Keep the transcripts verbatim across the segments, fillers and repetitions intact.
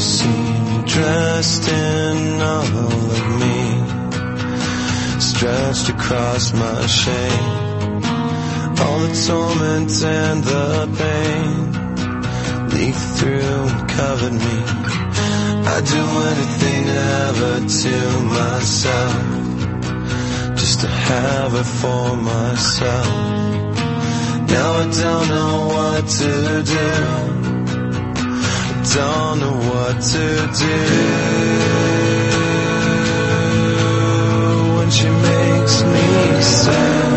see me dressed in all of me, stretched across my shame. All the torment and the pain leaked through and covered me. I'd do anything ever to myself, just to have her for myself. Now I don't know what to do, I don't know what to do. When she makes me sad,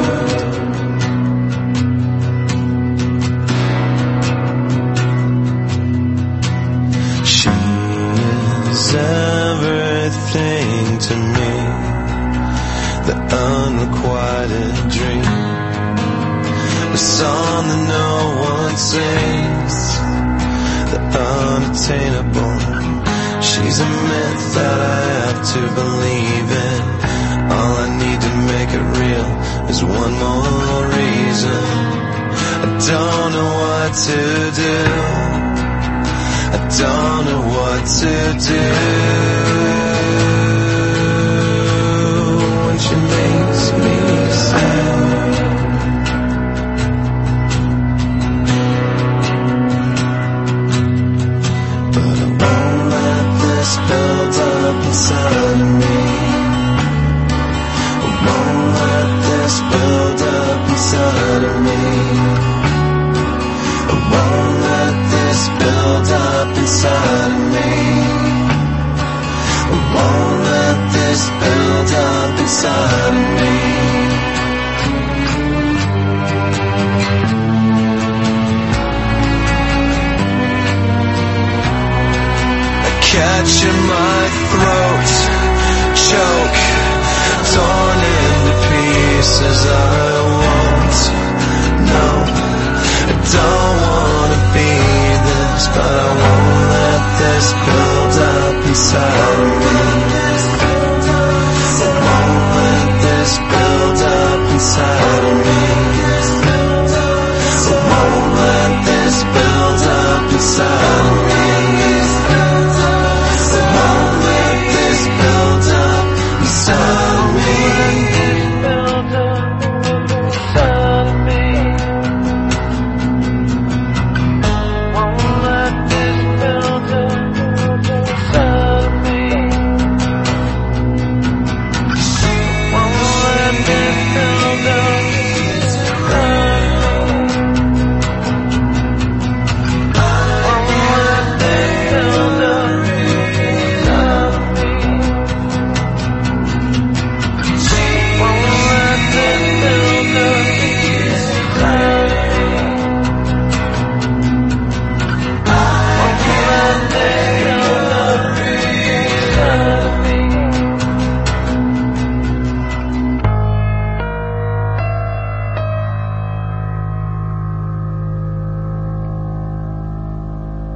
everything to me, the unrequited dream, the song that no one sings, the unattainable. She's a myth that I have to believe in. All I need to make it real is one more reason. I don't know what to do, I don't know what to do. When she makes me sad, but I won't let this build up inside of me. I won't let this build up inside of me. I won't let this build up inside of me. I won't let this build up inside of me. I catch in my throat, choke, torn into pieces. I want